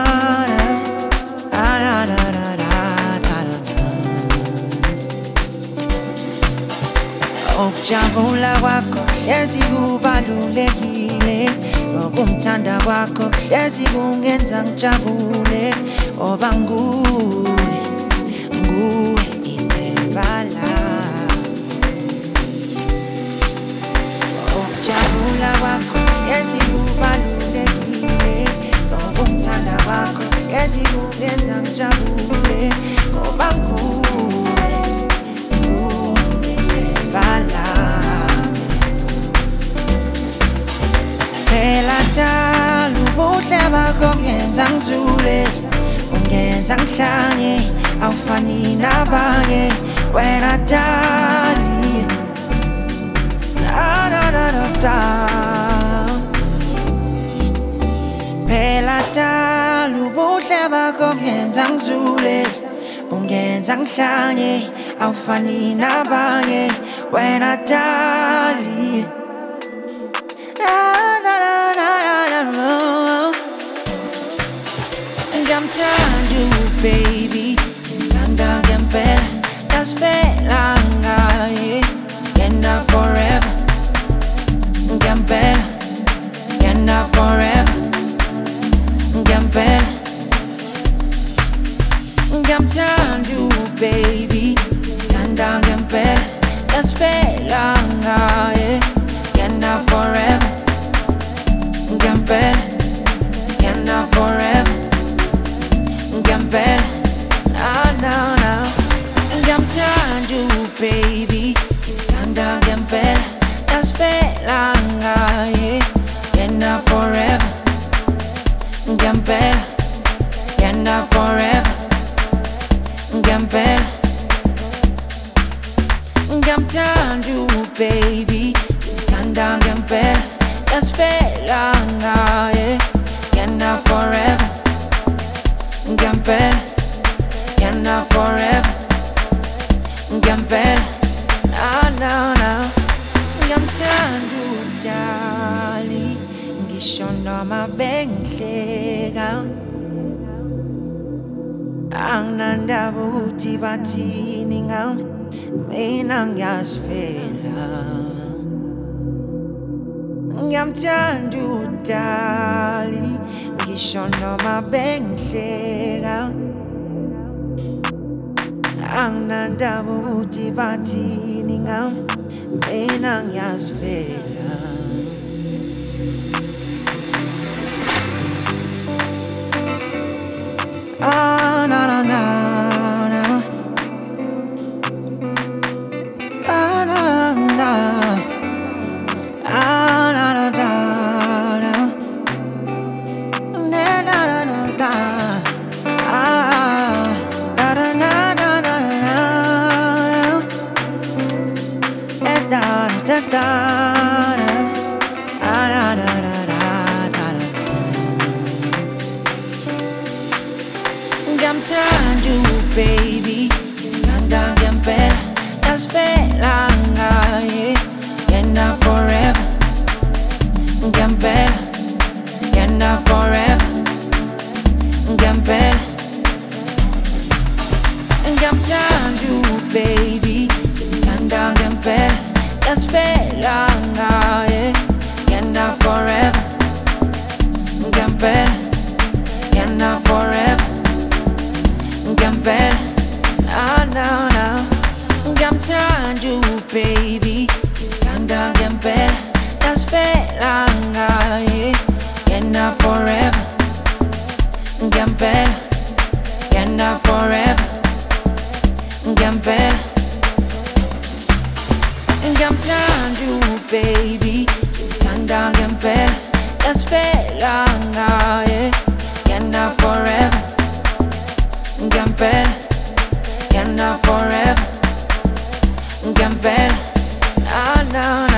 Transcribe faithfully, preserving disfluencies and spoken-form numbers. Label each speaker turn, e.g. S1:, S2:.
S1: Ukujabula kwakho hlezi kubalulekile, ukumthanda kwakho hlezi kungenza ngijabule, ngoba nguwe, nguwe ithemba lami. Ukujabula kwakho hlezi kubalulekile, ukumthanda kwakho hlezi kungenza ngijabule, ngoba nguwe, nguwe ithemba lami. Phela dala ubuhle bakho kungenza ngizule, kungenza ngihlanye, awufani nabanye wena dali. La la la la la. Phela dala ubuhle bakho kungenza ngizule, kungenza ngihlanye, awufani nabanye wena dali. Ngiyamthanda baby, ngithanda ngempela, yasivela ngaye, yena forever. Ngempela, yena forever. Ngempela, ngiyamthanda baby, ngithanda ngempela, yasivela ngaye, yena forever. Ngempela, yena forever. Ngempela, ah no no. Ngiyamthanda baby, ngithanda ngempela, yasivela ngaye, yena forever. Ngempela, yena forever. Ngempela, ngiyamthanda baby, ngithanda ngempela, yasivela ngaye, yena forever. Ngempela, yena forever. Ngempela, ah no no. Ngiyamthanda udali, ngisho noma bengihleka, anginandaba ukuthi bathini ngami, mina ngiyazivela. Ngiyamthanda udali, ngisho noma bengihleka, anginandaba ukuthi bathini ngami, mina ngiyazivela. Ah na na na na, ah na na, ah na na na na, na na na na na, ah na na na na na na, da da da da, ah na na na na na. Ngiyamthanda baby, ngithanda ngempela, yasivela ngaye, yena forever. Ngempela, yena forever. Ngempela, ngiyamthanda baby, ngithanda ngempela, yasivela ngaye, yena forever. Ngempela, yena forever. Ngempela, ah no no. Ngiyamthanda baby, ngithanda ngempela, yasivela ngaye, yena forever. Ngempela, yena forever. Ngempela, ngiyamthanda baby, ngithanda ngempela, yasivela ngaye, yena forever. Ngempela, yena forever. Ngempela, ah no no.